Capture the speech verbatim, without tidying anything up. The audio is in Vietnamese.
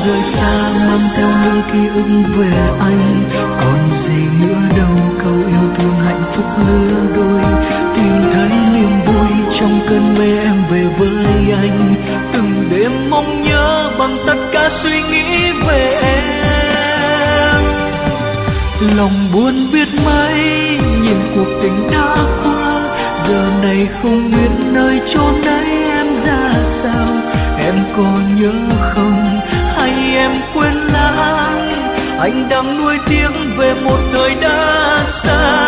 rời xa mang theo những ký ức về anh. Còn gì nữa đâu, câu yêu thương hạnh phúc lứa đôi, tìm thấy niềm vui trong cơn mê em về với anh. Từng đêm mong nhớ bằng tất cả suy nghĩ về em. Lòng buồn biết mấy, nhìn cuộc tình đã qua, giờ này không biết nơi chốn ấy em ra sao. Em có nhớ không, hay em quên lãng, anh đang nuối tiếc về một thời đã xa.